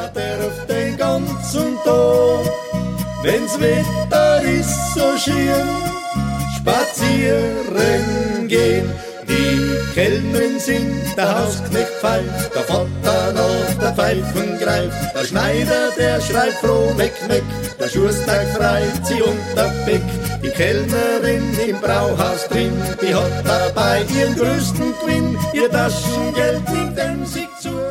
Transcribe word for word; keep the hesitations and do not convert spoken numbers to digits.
hat er auf den ganzen Tag. Wenn's Wetter ist so schön, spazieren gehen. Die Kellnerin singt, der Hausknecht pfeift, der Vater nach der Pfeifen greift. Der Schneider, der schreit froh, meck, meck, der Schuster freut sie unter Beck. Die Kellnerin im Brauhaus drin, die hat dabei ihren größten Gewinn. Ihr Taschengeld nimmt dem sich zu.